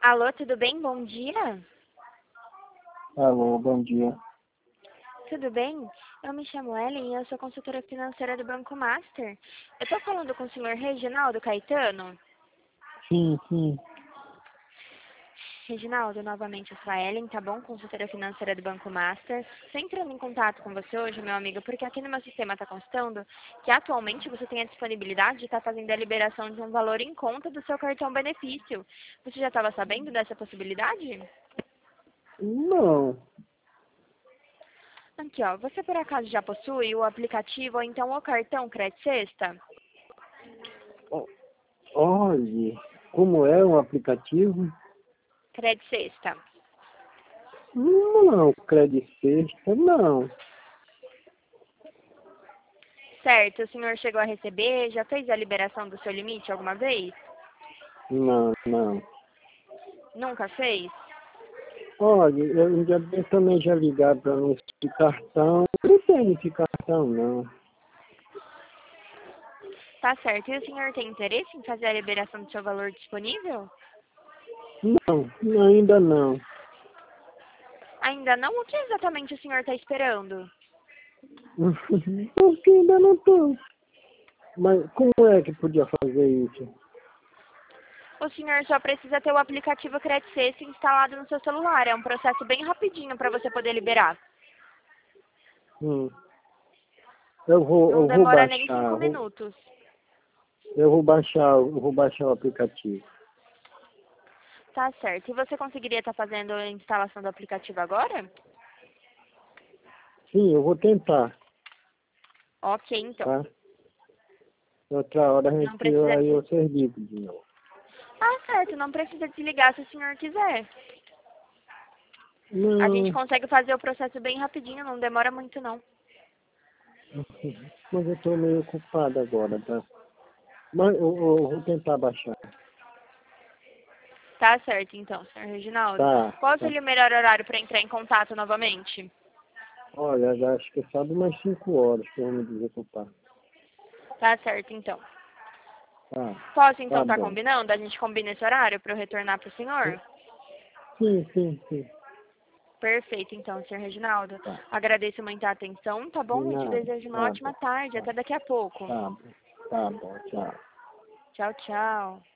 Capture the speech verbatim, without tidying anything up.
Alô, tudo bem? Bom dia. Alô, bom dia. Tudo bem? Eu me chamo Ellen e eu sou consultora financeira do Banco Master. Eu estou falando com o senhor Reginaldo Caetano. Sim, sim. Reginaldo, novamente eu sou a Ellen, tá bom? Consultora financeira do Banco Master. Estou entrando em contato com você hoje, meu amigo, porque aqui no meu sistema está constando que atualmente você tem a disponibilidade de estar fazendo a liberação de um valor em conta do seu cartão benefício. Você já estava sabendo dessa possibilidade? Não. Aqui, ó. Você por acaso já possui o aplicativo ou então o cartão Crédito Sexta? Ó, olhe, como é o aplicativo? Crédito Sexta. Não, Credit Sexta, não. Certo, o senhor chegou a receber, já fez a liberação do seu limite alguma vez? Não, não. Nunca fez? Olha, eu um dia desse também já ligaram para mim esse cartão. Não tem esse cartão, não. Tá certo. E o senhor tem interesse em fazer a liberação do seu valor disponível? Não, ainda não. Ainda não? O que exatamente o senhor está esperando? Porque ainda não estou. Mas como é que podia fazer isso? O senhor só precisa ter o aplicativo Crédito Sexta instalado no seu celular. É um processo bem rapidinho para você poder liberar. Hum. Eu vou, Não eu vou demora nem baixar, cinco eu vou, minutos. eu vou baixar, eu vou baixar o aplicativo. Tá certo. E você conseguiria estar fazendo a instalação do aplicativo agora? Sim, eu vou tentar, Ok, então. tá? Outra hora a Não gente, precisa aí des... eu serviço de novo. Ah, certo. Não precisa desligar se o senhor quiser. A gente Não, consegue fazer o processo bem rapidinho, não demora muito não. mas eu tô meio ocupado agora, tá? Mas eu, eu vou tentar baixar. Tá certo, então, senhor Reginaldo. Tá, Qual tá. seria o melhor horário para entrar em contato novamente? Olha, já acho que é só de umas cinco horas que eu vou me desocupar. Tá certo, então. Tá, Posso, então, tá estar bom. combinando? A gente combina esse horário para eu retornar para o senhor? Sim, sim, sim. Perfeito, então, senhor Reginaldo. Tá. Agradeço muito a atenção, tá De bom? E te nada. desejo uma Tá ótima bom. tarde. Tá, Até daqui a pouco. tá bom. Tá bom, tchau. Tchau, tchau.